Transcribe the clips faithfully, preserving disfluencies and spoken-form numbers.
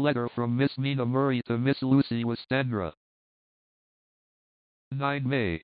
letter from Miss Mina Murray to Miss Lucy Westenra. nine May.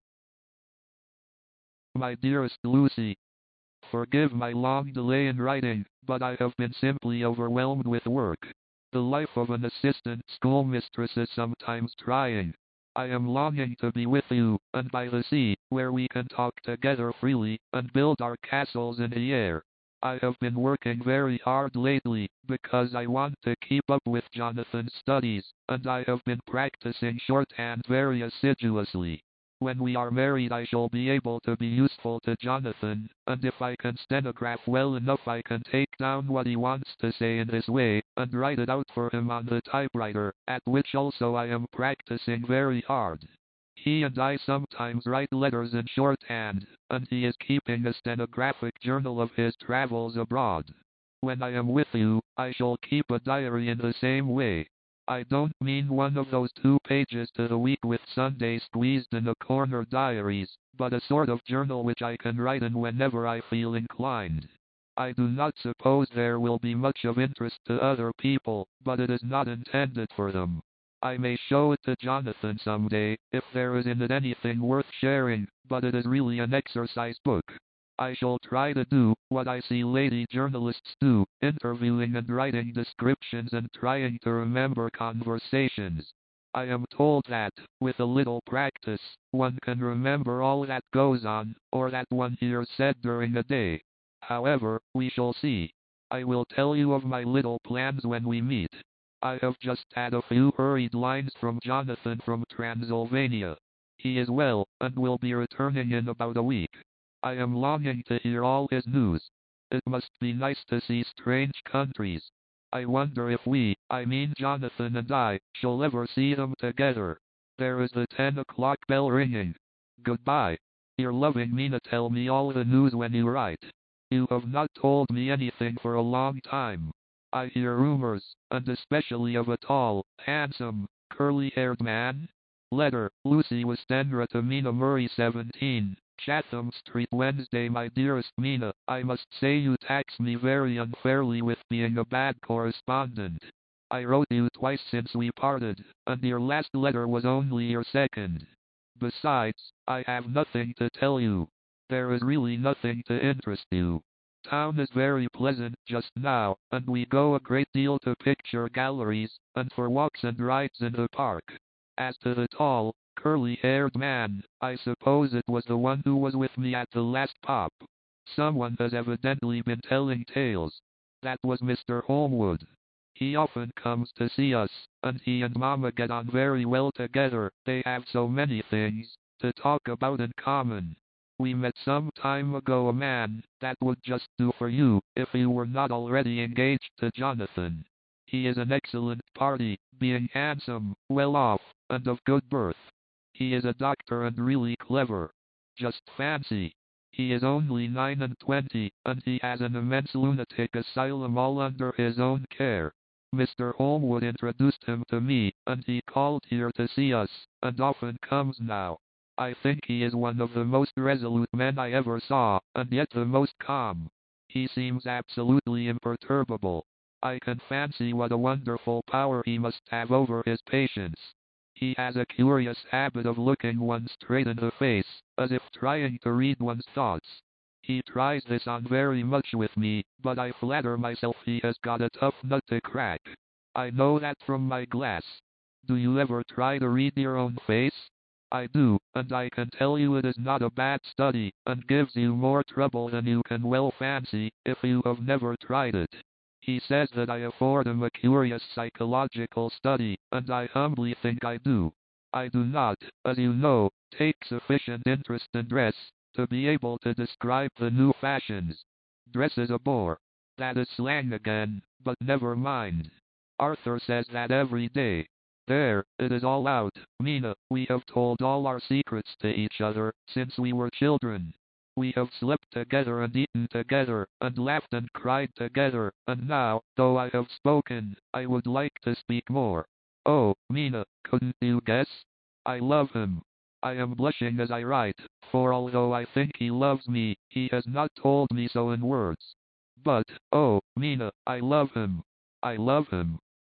My dearest Lucy, forgive my long delay in writing, but I have been simply overwhelmed with work. The life of an assistant schoolmistress is sometimes trying. I am longing to be with you, and by the sea, where we can talk together freely, and build our castles in the air. I have been working very hard lately, because I want to keep up with Jonathan's studies, and I have been practicing shorthand very assiduously. When we are married I shall be able to be useful to Jonathan, and if I can stenograph well enough I can take down what he wants to say in his way, and write it out for him on the typewriter, at which also I am practicing very hard. He and I sometimes write letters in shorthand, and he is keeping a stenographic journal of his travels abroad. When I am with you, I shall keep a diary in the same way. I don't mean one of those two pages to the week with Sunday squeezed in a corner diaries, but a sort of journal which I can write in whenever I feel inclined. I do not suppose there will be much of interest to other people, but it is not intended for them. I may show it to Jonathan someday, if there is in it anything worth sharing, but it is really an exercise book. I shall try to do what I see lady journalists do, interviewing and writing descriptions and trying to remember conversations. I am told that, with a little practice, one can remember all that goes on, or that one hears said during a day. However, we shall see. I will tell you of my little plans when we meet. I have just had a few hurried lines from Jonathan from Transylvania. He is well, and will be returning in about a week. I am longing to hear all his news. It must be nice to see strange countries. I wonder if we, I mean Jonathan and I, shall ever see them together. There is the ten o'clock bell ringing. Goodbye. Your loving Mina. Tell me all the news when you write. You have not told me anything for a long time. I hear rumors, and especially of a tall, handsome, curly-haired man. Letter, Lucy Westenra to Mina Murray seventeen. Chatham Street, Wednesday. My dearest Mina, I must say you tax me very unfairly with being a bad correspondent. I wrote you twice since we parted, and your last letter was only your second. Besides, I have nothing to tell you. There is really nothing to interest you. Town is very pleasant just now, and we go a great deal to picture galleries, and for walks and rides in the park. As to the tall, curly-haired man, I suppose it was the one who was with me at the last pop. Someone has evidently been telling tales. That was Mister Holmwood. He often comes to see us, and he and Mama get on very well together. They have so many things to talk about in common. We met some time ago a man that would just do for you, if you were not already engaged to Jonathan. He is an excellent party, being handsome, well off, and of good birth. He is a doctor and really clever. Just fancy. He is only nine and twenty, and he has an immense lunatic asylum all under his own care. Mister Holmwood introduced him to me, and he called here to see us, and often comes now. I think he is one of the most resolute men I ever saw, and yet the most calm. He seems absolutely imperturbable. I can fancy what a wonderful power he must have over his patients. He has a curious habit of looking one straight in the face, as if trying to read one's thoughts. He tries this on very much with me, but I flatter myself he has got a tough nut to crack. I know that from my glass. Do you ever try to read your own face? I do, and I can tell you it is not a bad study, and gives you more trouble than you can well fancy, if you have never tried it. He says that I afford him a curious psychological study, and I humbly think I do. I do not, as you know, take sufficient interest in dress, to be able to describe the new fashions. Dress is a bore. That is slang again, but never mind. Arthur says that every day. There, it is all out, Mina. We have told all our secrets to each other, since we were children. We have slept together and eaten together, and laughed and cried together, and now, though I have spoken, I would like to speak more. Oh, Mina, couldn't you guess? I love him. I am blushing as I write, for although I think he loves me, he has not told me so in words. But, oh, Mina, I love him. I love him.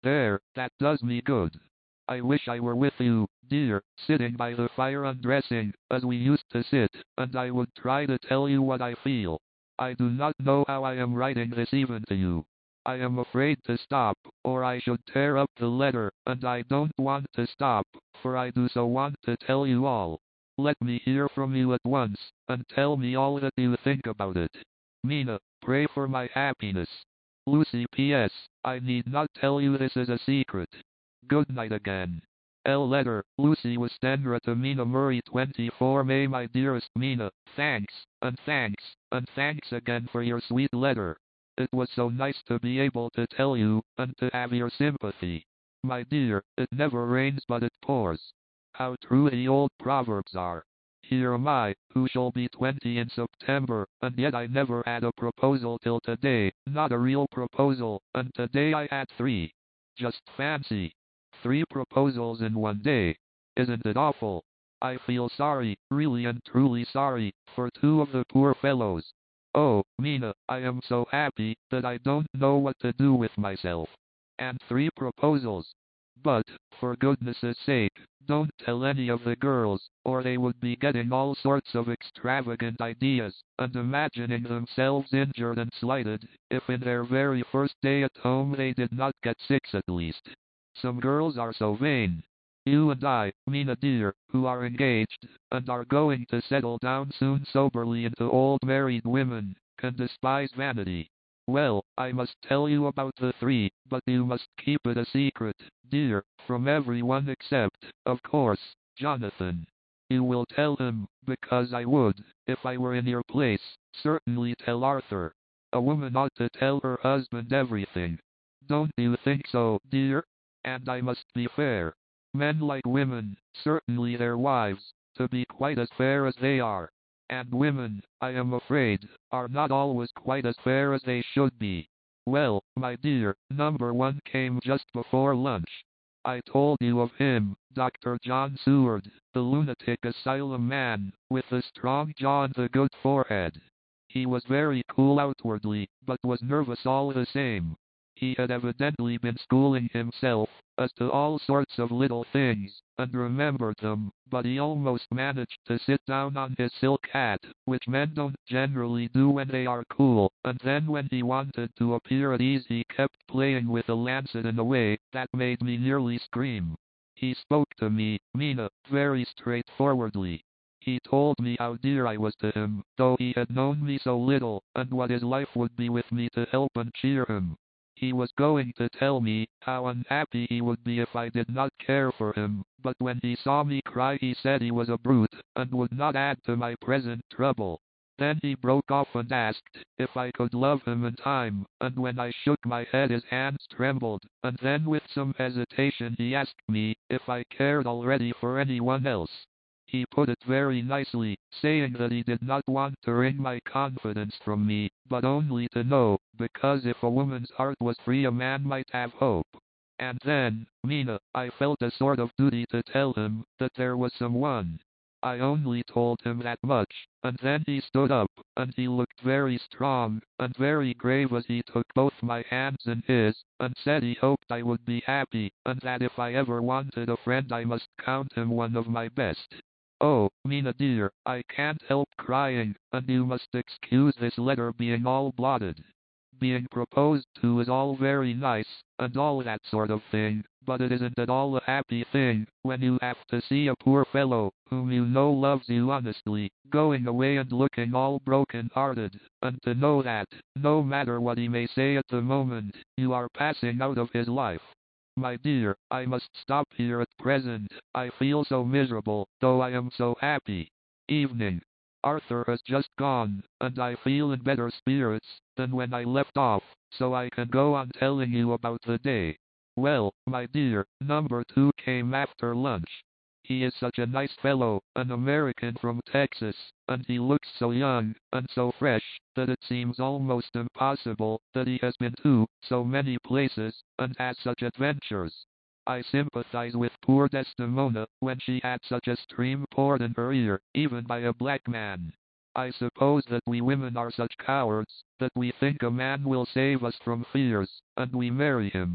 There, that does me good. I wish I were with you, dear, sitting by the fire undressing, as we used to sit, and I would try to tell you what I feel. I do not know how I am writing this even to you. I am afraid to stop, or I should tear up the letter, and I don't want to stop, for I do so want to tell you all. Let me hear from you at once, and tell me all that you think about it. Mina, pray for my happiness. Lucy P S. I need not tell you this is a secret. Good night again. L. Letter, Lucy Westenra to Mina Murray twenty-four May. My dearest Mina, thanks, and thanks, and thanks again for your sweet letter. It was so nice to be able to tell you, and to have your sympathy. My dear, it never rains but it pours. How true the old proverbs are. Here am I, who shall be twenty in September, and yet I never had a proposal till today, not a real proposal, and today I had three. Just fancy. Three proposals in one day. Isn't it awful? I feel sorry, really and truly sorry, for two of the poor fellows. Oh, Mina, I am so happy that I don't know what to do with myself. And three proposals. But, for goodness sake, don't tell any of the girls, or they would be getting all sorts of extravagant ideas, and imagining themselves injured and slighted, if in their very first day at home they did not get six at least. Some girls are so vain. You and I, Mina dear, who are engaged, and are going to settle down soon soberly into old married women, can despise vanity. Well, I must tell you about the three, but you must keep it a secret, dear, from everyone except, of course, Jonathan. You will tell him, because I would, if I were in your place, certainly tell Arthur. A woman ought to tell her husband everything. Don't you think so, dear? And I must be fair. Men like women, certainly their wives, to be quite as fair as they are. And women, I am afraid, are not always quite as fair as they should be. Well, my dear, number one came just before lunch. I told you of him, Doctor John Seward, the lunatic asylum man, with the strong jaw and the good forehead. He was very cool outwardly, but was nervous all the same. He had evidently been schooling himself, as to all sorts of little things, and remembered them, but he almost managed to sit down on his silk hat, which men don't generally do when they are cool, and then when he wanted to appear at ease he kept playing with a lancet in a way that made me nearly scream. He spoke to me, Mina, very straightforwardly. He told me how dear I was to him, though he had known me so little, and what his life would be with me to help and cheer him. He was going to tell me how unhappy he would be if I did not care for him, but when he saw me cry he said he was a brute, and would not add to my present trouble. Then he broke off and asked if I could love him in time, and when I shook my head his hands trembled, and then with some hesitation he asked me if I cared already for anyone else. He put it very nicely, saying that he did not want to wring my confidence from me, but only to know, because if a woman's heart was free a man might have hope. And then, Mina, I felt a sort of duty to tell him that there was someone. I only told him that much, and then he stood up, and he looked very strong, and very grave as he took both my hands in his, and said he hoped I would be happy, and that if I ever wanted a friend I must count him one of my best. Oh, Mina dear, I can't help crying, and you must excuse this letter being all blotted. Being proposed to is all very nice, and all that sort of thing, but it isn't at all a happy thing, when you have to see a poor fellow, whom you know loves you honestly, going away and looking all broken-hearted, and to know that, no matter what he may say at the moment, you are passing out of his life. My dear, I must stop here at present. I feel so miserable, though I am so happy. Evening. Arthur has just gone, and I feel in better spirits than when I left off, so I can go on telling you about the day. Well, my dear, number two came after lunch. He is such a nice fellow, an American from Texas, and he looks so young, and so fresh, that it seems almost impossible that he has been to so many places, and has such adventures. I sympathize with poor Desdemona, when she had such a stream poured in her ear, even by a black man. I suppose that we women are such cowards, that we think a man will save us from fears, and we marry him.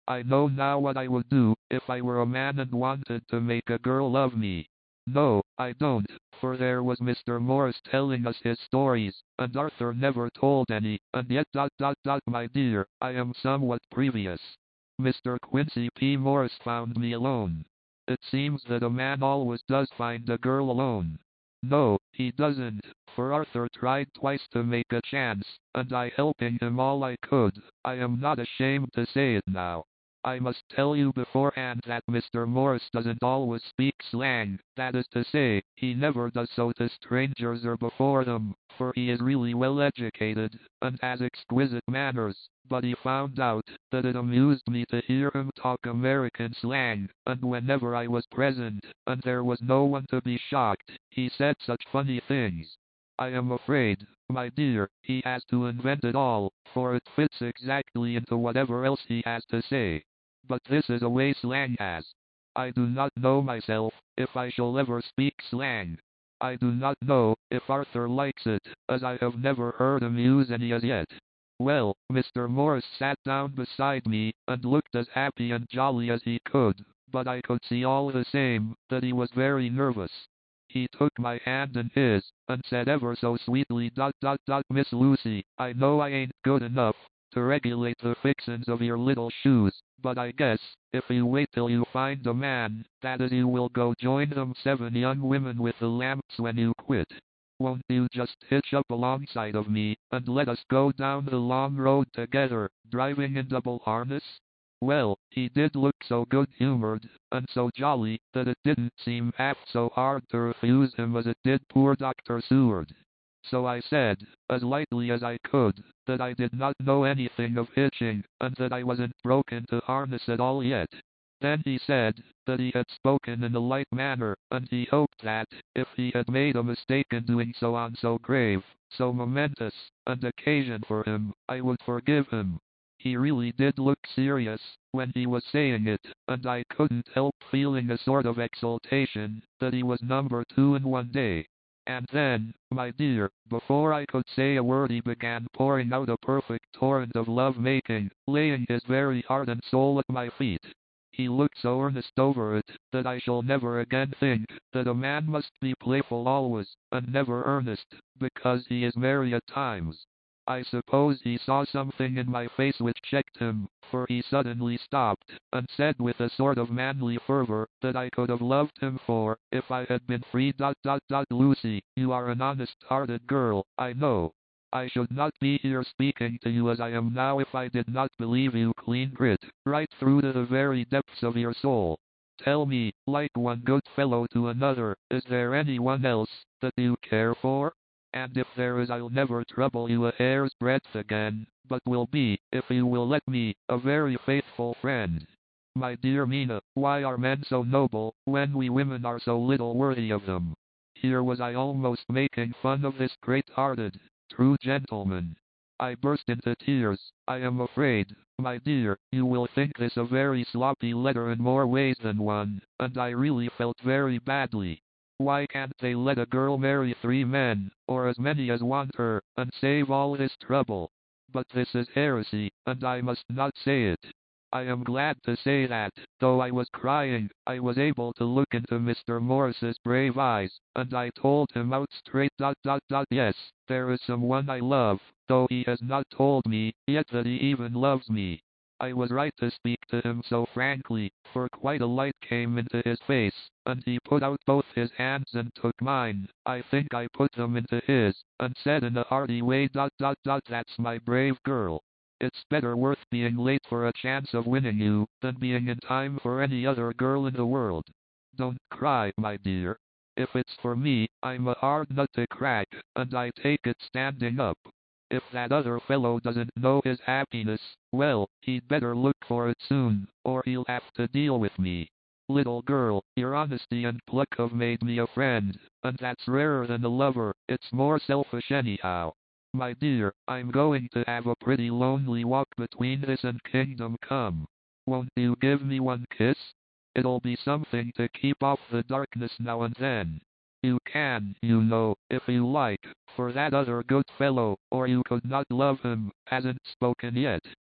I know now what I would do, if I were a man and wanted to make a girl love me. No, I don't, for there was Mister Morris telling us his stories, and Arthur never told any, and yet dot dot dot my dear, I am somewhat previous. Mister Quincy P. Morris found me alone. It seems that a man always does find a girl alone. No, he doesn't, for Arthur tried twice to make a chance, and I helping him all I could. I am not ashamed to say it now. I must tell you beforehand that Mister Morris doesn't always speak slang, that is to say, he never does so to strangers or before them, for he is really well educated, and has exquisite manners, but he found out that it amused me to hear him talk American slang, and whenever I was present, and there was no one to be shocked, he said such funny things. I am afraid, my dear, he has to invent it all, for it fits exactly into whatever else he has to say. But this is a way slang has. I do not know myself, if I shall ever speak slang. I do not know, if Arthur likes it, as I have never heard him use any as yet. Well, Mister Morris sat down beside me, and looked as happy and jolly as he could, but I could see all the same, that he was very nervous. He took my hand in his, and said ever so sweetly dot dot dot Miss Lucy, I know I ain't good enough to regulate the fixins of your little shoes, but I guess, if you wait till you find a man, that is you will go join them seven young women with the lamps when you quit. Won't you just hitch up alongside of me, and let us go down the long road together, driving in double harness? Well, he did look so good-humored, and so jolly, that it didn't seem half so hard to refuse him as it did poor Doctor Seward. So I said, as lightly as I could, that I did not know anything of hitching, and that I wasn't broken to harness at all yet. Then he said that he had spoken in a light manner, and he hoped that, if he had made a mistake in doing so on so grave, so momentous, an occasion for him, I would forgive him. He really did look serious when he was saying it, and I couldn't help feeling a sort of exultation that he was number two in one day. And then, my dear, before I could say a word he began pouring out a perfect torrent of love-making, laying his very heart and soul at my feet. He looked so earnest over it, that I shall never again think that a man must be playful always, and never earnest, because he is merry at times. I suppose he saw something in my face which checked him, for he suddenly stopped, and said with a sort of manly fervor, that I could have loved him for, if I had been free dot dot dot Lucy, you are an honest-hearted girl, I know. I should not be here speaking to you as I am now if I did not believe you clean grit, right through to the very depths of your soul. Tell me, like one good fellow to another, is there anyone else that you care for? And if there is I'll never trouble you a hair's breadth again, but will be, if you will let me, a very faithful friend. My dear Mina, why are men so noble, when we women are so little worthy of them? Here was I almost making fun of this great-hearted, true gentleman. I burst into tears. I am afraid, my dear, you will think this a very sloppy letter in more ways than one, and I really felt very badly. Why can't they let a girl marry three men, or as many as want her, and save all this trouble? But this is heresy, and I must not say it. I am glad to say that, though I was crying, I was able to look into Mister Morris's brave eyes, and I told him out straight dot dot dot yes, there is someone I love, though he has not told me, yet that he even loves me. I was right to speak to him so frankly, for quite a light came into his face, and he put out both his hands and took mine. I think I put them into his, and said in a hearty way dot dot dot that's my brave girl. It's better worth being late for a chance of winning you, than being in time for any other girl in the world. Don't cry, my dear. If it's for me, I'm a hard nut to crack, and I take it standing up. If that other fellow doesn't know his happiness, well, he'd better look for it soon, or he'll have to deal with me. Little girl, your honesty and pluck have made me a friend, and that's rarer than a lover, it's more selfish anyhow. My dear, I'm going to have a pretty lonely walk between this and Kingdom Come. Won't you give me one kiss? It'll be something to keep off the darkness now and then. You can, you know, if you like, for that other good fellow, or you could not love him, hasn't spoken yet.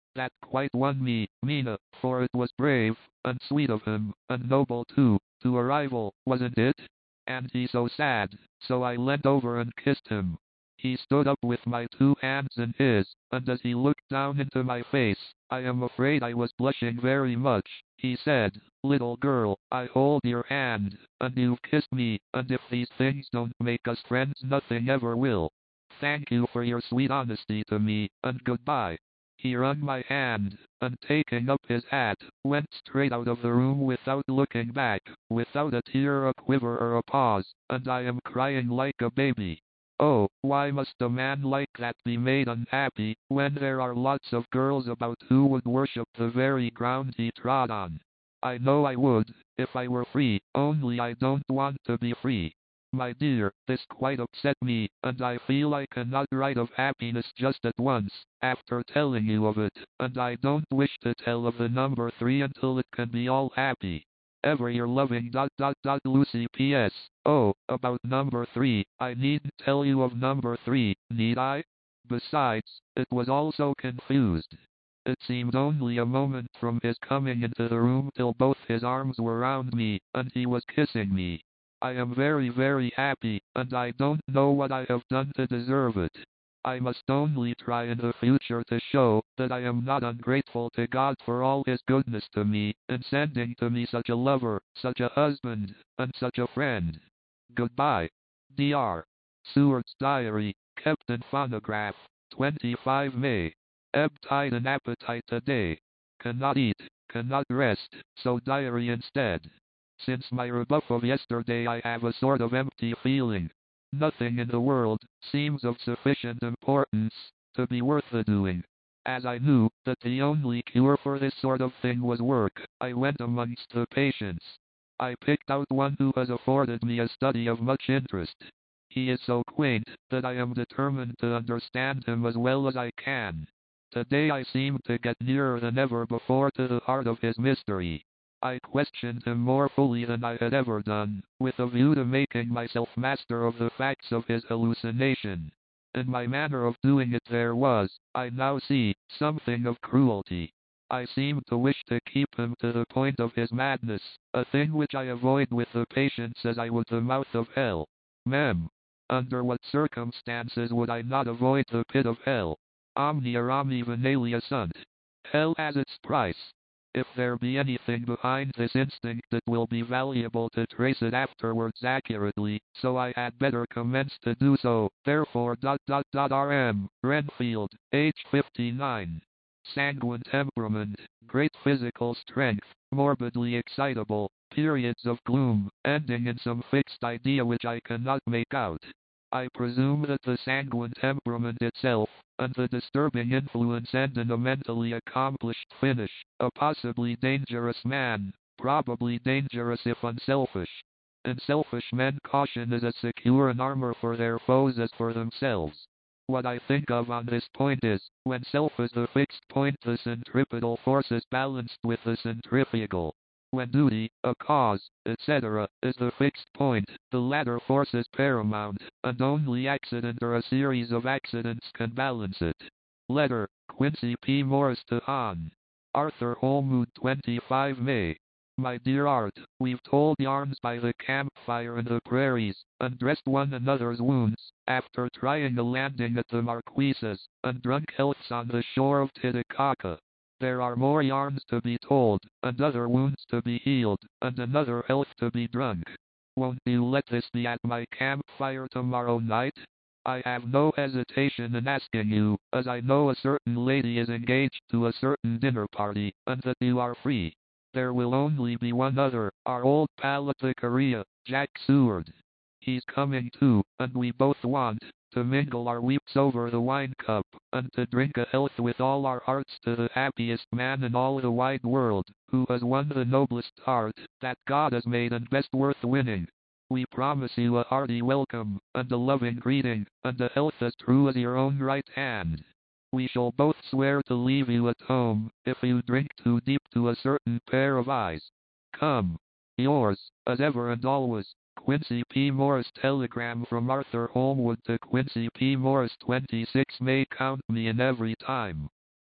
That quite won me, Mina, for it was brave, and sweet of him, and noble too, to a rival, wasn't it? And he so sad, so I leant over and kissed him. He stood up with my two hands in his, and as he looked down into my face, I am afraid I was blushing very much, he said, "Little girl, I hold your hand, and you've kissed me, and if these things don't make us friends nothing ever will. Thank you for your sweet honesty to me, and goodbye." He wrung my hand, and taking up his hat, went straight out of the room without looking back, without a tear, a quiver, or a pause, and I am crying like a baby. Oh, why must a man like that be made unhappy, when there are lots of girls about who would worship the very ground he trod on? I know I would, if I were free, only I don't want to be free. My dear, this quite upset me, and I feel I cannot write of happiness just at once, after telling you of it, and I don't wish to tell of the number three until it can be all happy. Ever your loving dot dot dot Lucy. P S. Oh, about number three, I needn't tell you of number three, need I? Besides, it was all so confused. It seemed only a moment from his coming into the room till both his arms were round me, and he was kissing me. I am very very happy, and I don't know what I have done to deserve it. I must only try in the future to show that I am not ungrateful to God for all his goodness to me, in sending to me such a lover, such a husband, and such a friend. Goodbye. doctor Seward's Diary, kept in phonograph, twenty-five May. Ebb tide and appetite today. Cannot eat, cannot rest, so diary instead. Since my rebuff of yesterday I have a sort of empty feeling. Nothing in the world seems of sufficient importance to be worth the doing. As I knew that the only cure for this sort of thing was work, I went amongst the patients. I picked out one who has afforded me a study of much interest. He is so quaint that I am determined to understand him as well as I can. Today I seem to get nearer than ever before to the heart of his mystery. I questioned him more fully than I had ever done, with a view to making myself master of the facts of his hallucination. In my manner of doing it there was, I now see, something of cruelty. I seemed to wish to keep him to the point of his madness, a thing which I avoid with the patients as I would the mouth of hell. Mem. Under what circumstances would I not avoid the pit of hell? Omnia omni venalia sunt. Hell has its price. If there be anything behind this instinct it will be valuable to trace it afterwards accurately, so I had better commence to do so, therefore dot dot dot R M, Renfield, age fifty-nine. Sanguine temperament, great physical strength, morbidly excitable, periods of gloom, ending in some fixed idea which I cannot make out. I presume that the sanguine temperament itself, and the disturbing influence end in a mentally accomplished finish, a possibly dangerous man, probably dangerous if unselfish. In selfish men caution is as secure an armor for their foes as for themselves. What I think of on this point is, when self is the fixed point the centripetal force is balanced with the centrifugal. When duty, a cause, et cetera, is the fixed point, the latter force is paramount, and only accident or a series of accidents can balance it. Letter, Quincy P. Morris to Hon. Arthur Holmwood, twenty-five May. My dear Art, we've told yarns by the campfire in the prairies, and dressed one another's wounds, after trying a landing at the Marquises, and drunk healths on the shore of Titicaca. There are more yarns to be told, and other wounds to be healed, and another health to be drunk. Won't you let this be at my campfire tomorrow night? I have no hesitation in asking you, as I know a certain lady is engaged to a certain dinner party, and that you are free. There will only be one other, our old pal at the Korea, Jack Seward. He's coming too, and we both want to mingle our weeps over the wine cup, and to drink a health with all our hearts to the happiest man in all the wide world, who has won the noblest heart that God has made and best worth winning. We promise you a hearty welcome, and a loving greeting, and a health as true as your own right hand. We shall both swear to leave you at home, if you drink too deep to a certain pair of eyes. Come. Yours, as ever and always, Quincy P. Morris. Telegram from Arthur Holmwood to Quincy P. Morris. twenty-six May. Count me in every time.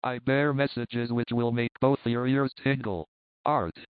I bear messages which will make both your ears tingle. Art.